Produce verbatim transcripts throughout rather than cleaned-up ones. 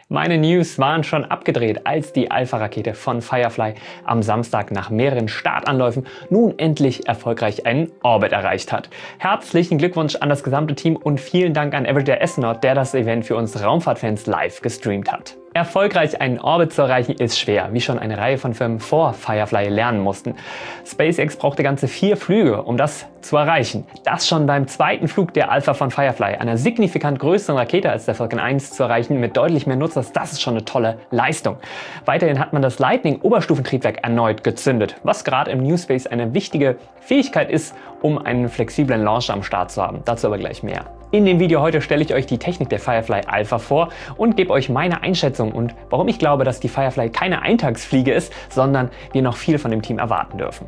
Meine News waren schon abgedreht, als die Alpha-Rakete von Firefly am Samstag nach mehreren Startanläufen nun endlich erfolgreich einen Orbit erreicht hat. Herzlichen Glückwunsch an das gesamte Team und vielen Dank an Everyday Astronaut, der das Event für uns Raumfahrtfans live gestreamt hat. Erfolgreich einen Orbit zu erreichen ist schwer, wie schon eine Reihe von Firmen vor Firefly lernen mussten. SpaceX brauchte ganze vier Flüge, um das zu erreichen. Das schon beim zweiten Flug der Alpha von Firefly, einer signifikant größeren Rakete als der Falcon eins, zu erreichen mit deutlich mehr Nutzers, das ist schon eine tolle Leistung. Weiterhin hat man das Lightning-Oberstufentriebwerk erneut gezündet, was gerade im New Space eine wichtige Fähigkeit ist, um einen flexiblen Launcher am Start zu haben. Dazu aber gleich mehr. In dem Video heute stelle ich euch die Technik der Firefly Alpha vor und gebe euch meine Einschätzung und warum ich glaube, dass die Firefly keine Eintagsfliege ist, sondern wir noch viel von dem Team erwarten dürfen.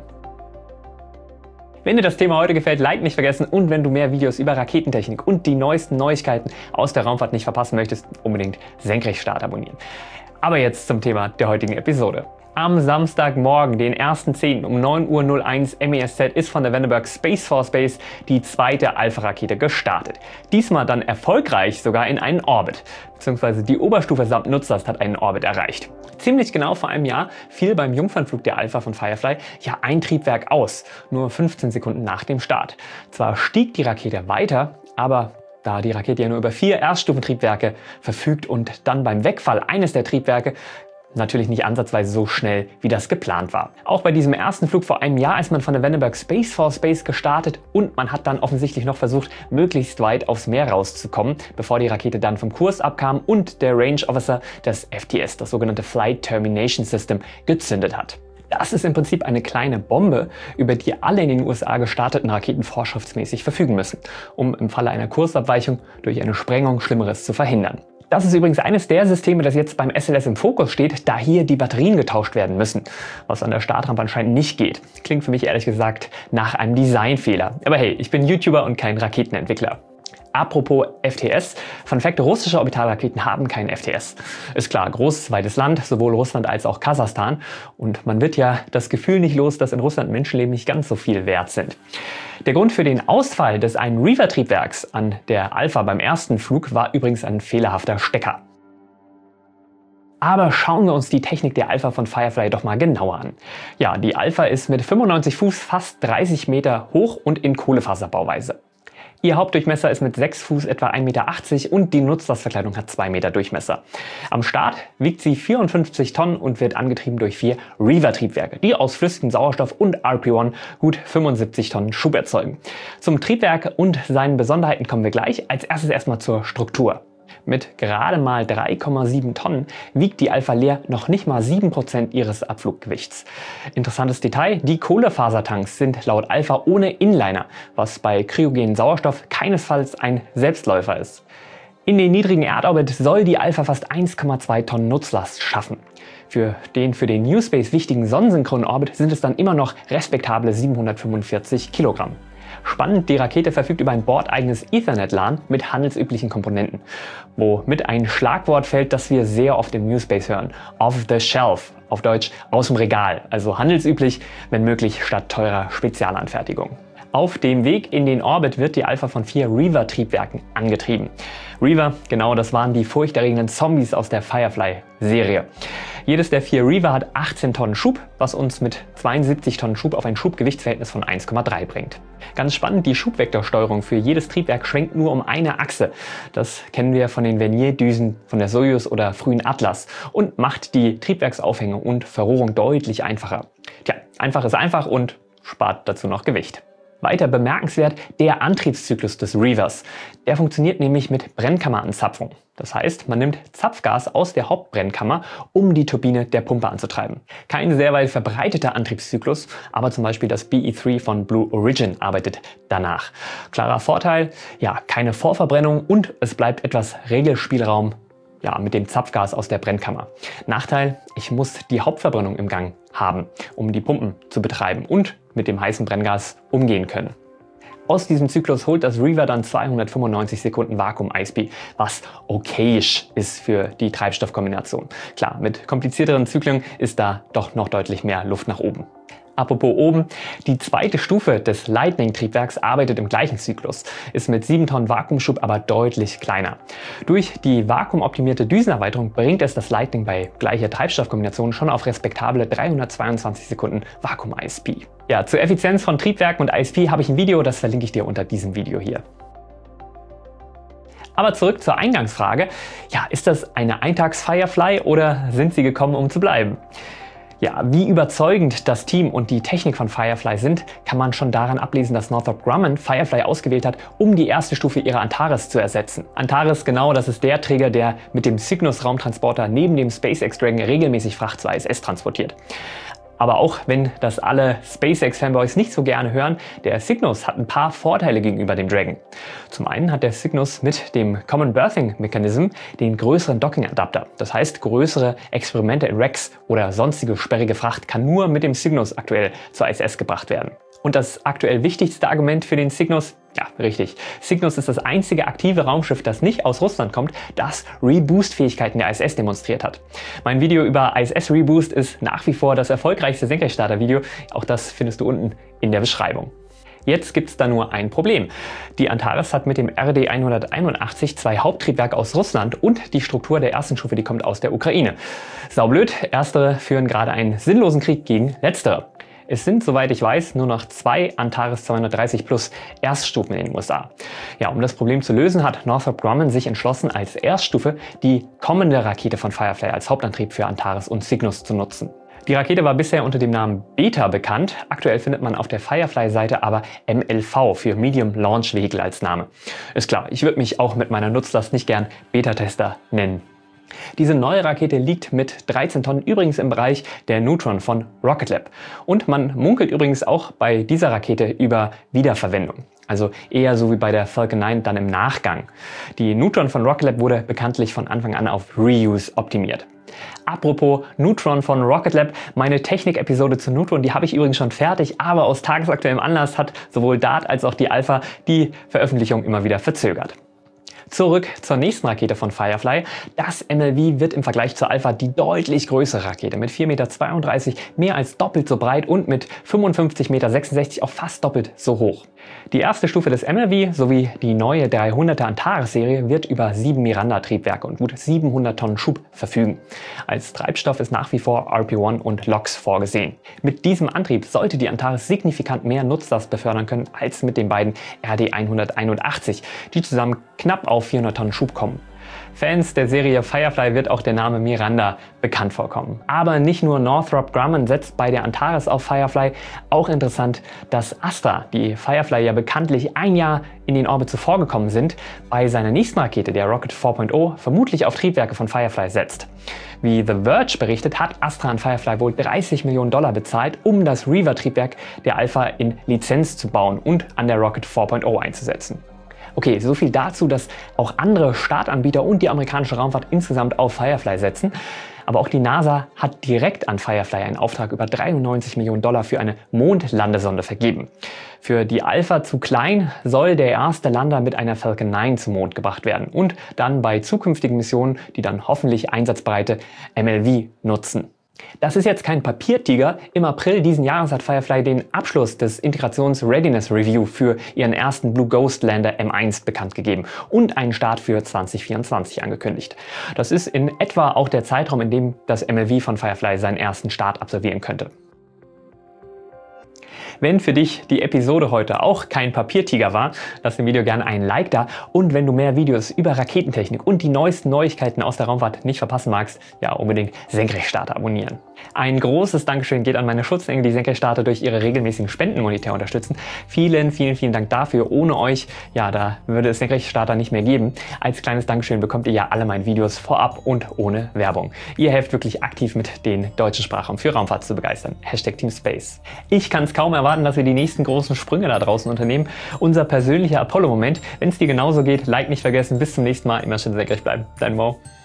Wenn dir das Thema heute gefällt, Like nicht vergessen, und wenn du mehr Videos über Raketentechnik und die neuesten Neuigkeiten aus der Raumfahrt nicht verpassen möchtest, unbedingt Senkrechtstart abonnieren. Aber jetzt zum Thema der heutigen Episode. Am Samstagmorgen, den ersten zehnten um neun Uhr null eins M E S Z, ist von der Vandenberg Space Force Base die zweite Alpha-Rakete gestartet. Diesmal dann erfolgreich sogar in einen Orbit, beziehungsweise die Oberstufe samt Nutzlast hat einen Orbit erreicht. Ziemlich genau vor einem Jahr fiel beim Jungfernflug der Alpha von Firefly ja ein Triebwerk aus, nur fünfzehn Sekunden nach dem Start. Zwar stieg die Rakete weiter, aber da die Rakete ja nur über vier Erststufentriebwerke verfügt und dann beim Wegfall eines der Triebwerke natürlich nicht ansatzweise so schnell, wie das geplant war. Auch bei diesem ersten Flug vor einem Jahr ist man von der Vandenberg Space Force Base gestartet und man hat dann offensichtlich noch versucht, möglichst weit aufs Meer rauszukommen, bevor die Rakete dann vom Kurs abkam und der Range Officer das F T S, das sogenannte Flight Termination System, gezündet hat. Das ist im Prinzip eine kleine Bombe, über die alle in den U S A gestarteten Raketen vorschriftsmäßig verfügen müssen, um im Falle einer Kursabweichung durch eine Sprengung Schlimmeres zu verhindern. Das ist übrigens eines der Systeme, das jetzt beim S L S im Fokus steht, da hier die Batterien getauscht werden müssen, was an der Startrampe anscheinend nicht geht. Klingt für mich ehrlich gesagt nach einem Designfehler. Aber hey, ich bin YouTuber und kein Raketenentwickler. Apropos F T S, Fun Fact: russische Orbitalraketen haben kein F T S. Ist klar, großes, weites Land, sowohl Russland als auch Kasachstan. Und man wird ja das Gefühl nicht los, dass in Russland Menschenleben nicht ganz so viel wert sind. Der Grund für den Ausfall des einen Reaver-Triebwerks an der Alpha beim ersten Flug war übrigens ein fehlerhafter Stecker. Aber schauen wir uns die Technik der Alpha von Firefly doch mal genauer an. Ja, die Alpha ist mit fünfundneunzig Fuß fast dreißig Meter hoch und in Kohlefaserbauweise. Ihr Hauptdurchmesser ist mit sechs Fuß etwa ein Meter achtzig und die Nutzlastverkleidung hat zwei Meter Durchmesser. Am Start wiegt sie vierundfünfzig Tonnen und wird angetrieben durch vier Reaver-Triebwerke, die aus flüssigem Sauerstoff und R P eins gut fünfundsiebzig Tonnen Schub erzeugen. Zum Triebwerk und seinen Besonderheiten kommen wir gleich. Als erstes erstmal zur Struktur. Mit gerade mal drei Komma sieben Tonnen wiegt die Alpha leer noch nicht mal sieben Prozent ihres Abfluggewichts. Interessantes Detail: die Kohlefasertanks sind laut Alpha ohne Inliner, was bei kryogenen Sauerstoff keinesfalls ein Selbstläufer ist. In den niedrigen Erdorbit soll die Alpha fast eins Komma zwei Tonnen Nutzlast schaffen. Für den für den New Space wichtigen sonnensynchronen Orbit sind es dann immer noch respektable siebenhundertfünfundvierzig Kilogramm. Spannend, die Rakete verfügt über ein bordeigenes Ethernet-LAN mit handelsüblichen Komponenten, womit ein Schlagwort fällt, das wir sehr oft im New Space hören: off the shelf, auf Deutsch aus dem Regal, also handelsüblich, wenn möglich statt teurer Spezialanfertigung. Auf dem Weg in den Orbit wird die Alpha von vier Reaver-Triebwerken angetrieben. Reaver, genau, das waren die furchterregenden Zombies aus der Firefly-Serie. Jedes der vier Reaver hat achtzehn Tonnen Schub, was uns mit zweiundsiebzig Tonnen Schub auf ein Schubgewichtsverhältnis von eins Komma drei bringt. Ganz spannend, die Schubvektorsteuerung für jedes Triebwerk schwenkt nur um eine Achse. Das kennen wir von den Vernier-Düsen von der Soyuz oder frühen Atlas und macht die Triebwerksaufhängung und Verrohrung deutlich einfacher. Tja, einfach ist einfach und spart dazu noch Gewicht. Weiter bemerkenswert der Antriebszyklus des Reavers. Der funktioniert nämlich mit Brennkammeranzapfung. Das heißt, man nimmt Zapfgas aus der Hauptbrennkammer, um die Turbine der Pumpe anzutreiben. Kein sehr weit verbreiteter Antriebszyklus, aber zum Beispiel das B E drei von Blue Origin arbeitet danach. Klarer Vorteil: ja, keine Vorverbrennung und es bleibt etwas Regelspielraum, ja, mit dem Zapfgas aus der Brennkammer. Nachteil: ich muss die Hauptverbrennung im Gang haben, um die Pumpen zu betreiben und mit dem heißen Brenngas umgehen können. Aus diesem Zyklus holt das Reaver dann zweihundertfünfundneunzig Sekunden Vakuum-I S P, was okayisch ist für die Treibstoffkombination. Klar, mit komplizierteren Zyklen ist da doch noch deutlich mehr Luft nach oben. Apropos oben, die zweite Stufe des Lightning-Triebwerks arbeitet im gleichen Zyklus, ist mit sieben Tonnen Vakuumschub aber deutlich kleiner. Durch die vakuumoptimierte Düsenerweiterung bringt es das Lightning bei gleicher Treibstoffkombination schon auf respektable dreihundertzweiundzwanzig Sekunden Vakuum-I S P. Ja, zur Effizienz von Triebwerken und I S P habe ich ein Video, das verlinke ich dir unter diesem Video hier. Aber zurück zur Eingangsfrage. Ja, ist das eine Eintags-Firefly oder sind sie gekommen, um zu bleiben? Ja, wie überzeugend das Team und die Technik von Firefly sind, kann man schon daran ablesen, dass Northrop Grumman Firefly ausgewählt hat, um die erste Stufe ihrer Antares zu ersetzen. Antares, genau, das ist der Träger, der mit dem Cygnus-Raumtransporter neben dem SpaceX Dragon regelmäßig Fracht zur I S S transportiert. Aber auch wenn das alle SpaceX-Fanboys nicht so gerne hören, der Cygnus hat ein paar Vorteile gegenüber dem Dragon. Zum einen hat der Cygnus mit dem Common Berthing Mechanism den größeren Docking-Adapter. Das heißt, größere Experimente in Racks oder sonstige sperrige Fracht kann nur mit dem Cygnus aktuell zur I S S gebracht werden. Und das aktuell wichtigste Argument für den Cygnus? Ja, richtig. Cygnus ist das einzige aktive Raumschiff, das nicht aus Russland kommt, das Reboost-Fähigkeiten der I S S demonstriert hat. Mein Video über I S S Reboost ist nach wie vor das erfolgreichste Senkrechtstarter-Video. Auch das findest du unten in der Beschreibung. Jetzt gibt es da nur ein Problem. Die Antares hat mit dem R D hunderteinundachtzig zwei Haupttriebwerke aus Russland und die Struktur der ersten Stufe, die kommt aus der Ukraine. Saublöd, erstere führen gerade einen sinnlosen Krieg gegen letztere. Es sind, soweit ich weiß, nur noch zwei Antares zweihundertdreißig Plus Erststufen in den U S A. Ja, um das Problem zu lösen, hat Northrop Grumman sich entschlossen, als Erststufe die kommende Rakete von Firefly als Hauptantrieb für Antares und Cygnus zu nutzen. Die Rakete war bisher unter dem Namen Beta bekannt. Aktuell findet man auf der Firefly-Seite aber M L V für Medium Launch Vehicle als Name. Ist klar, ich würde mich auch mit meiner Nutzlast nicht gern Beta-Tester nennen. Diese neue Rakete liegt mit dreizehn Tonnen übrigens im Bereich der Neutron von Rocket Lab. Und man munkelt übrigens auch bei dieser Rakete über Wiederverwendung. Also eher so wie bei der Falcon neun dann im Nachgang. Die Neutron von Rocket Lab wurde bekanntlich von Anfang an auf Reuse optimiert. Apropos Neutron von Rocket Lab, meine Technik-Episode zu Neutron, die habe ich übrigens schon fertig, aber aus tagesaktuellem Anlass hat sowohl Dart als auch die Alpha die Veröffentlichung immer wieder verzögert. Zurück zur nächsten Rakete von Firefly. Das M L V wird im Vergleich zur Alpha die deutlich größere Rakete mit vier Komma zweiunddreißig Meter, mehr als doppelt so breit und mit fünfundfünfzig Komma sechsundsechzig Meter auch fast doppelt so hoch. Die erste Stufe des M L V sowie die neue dreihunderter Antares-Serie wird über sieben Miranda-Triebwerke und gut siebenhundert Tonnen Schub verfügen. Als Treibstoff ist nach wie vor R P eins und L O X vorgesehen. Mit diesem Antrieb sollte die Antares signifikant mehr Nutzlast befördern können als mit den beiden R D hunderteinundachtzig, die zusammen knapp auf vierhundert Tonnen Schub kommen. Fans der Serie Firefly wird auch der Name Miranda bekannt vorkommen. Aber nicht nur Northrop Grumman setzt bei der Antares auf Firefly. Auch interessant, dass Astra, die Firefly ja bekanntlich ein Jahr in den Orbit zuvor gekommen sind, bei seiner nächsten Rakete, der Rocket vier Punkt null, vermutlich auf Triebwerke von Firefly setzt. Wie The Verge berichtet, hat Astra an Firefly wohl dreißig Millionen Dollar bezahlt, um das Reaver-Triebwerk der Alpha in Lizenz zu bauen und an der Rocket vier Punkt null einzusetzen. Okay, so viel dazu, dass auch andere Startanbieter und die amerikanische Raumfahrt insgesamt auf Firefly setzen. Aber auch die NASA hat direkt an Firefly einen Auftrag über dreiundneunzig Millionen Dollar für eine Mondlandesonde vergeben. Für die Alpha zu klein soll der erste Lander mit einer Falcon neun zum Mond gebracht werden und dann bei zukünftigen Missionen die dann hoffentlich einsatzbereite M L V nutzen. Das ist jetzt kein Papiertiger. Im April diesen Jahres hat Firefly den Abschluss des Integrations Readiness Review für ihren ersten Blue Ghost Lander M eins bekannt gegeben und einen Start für zwanzig vierundzwanzig angekündigt. Das ist in etwa auch der Zeitraum, in dem das M L V von Firefly seinen ersten Start absolvieren könnte. Wenn für dich die Episode heute auch kein Papiertiger war, lass dem Video gerne einen Like da, und wenn du mehr Videos über Raketentechnik und die neuesten Neuigkeiten aus der Raumfahrt nicht verpassen magst, ja, unbedingt Senkrechtstarter abonnieren. Ein großes Dankeschön geht an meine Schutzengel, die Senkrechtstarter durch ihre regelmäßigen Spenden monetär unterstützen. Vielen, vielen, vielen Dank dafür. Ohne euch, ja, da würde es Senkrechtstarter nicht mehr geben. Als kleines Dankeschön bekommt ihr ja alle meine Videos vorab und ohne Werbung. Ihr helft wirklich aktiv mit, den deutschen Sprachraum für Raumfahrt zu begeistern. Hashtag Team Space. Ich kann es kaum erwarten, dass wir die nächsten großen Sprünge da draußen unternehmen. Unser persönlicher Apollo-Moment. Wenn es dir genauso geht, Like nicht vergessen. Bis zum nächsten Mal. Immer schön senkrecht bleiben. Dein Mo.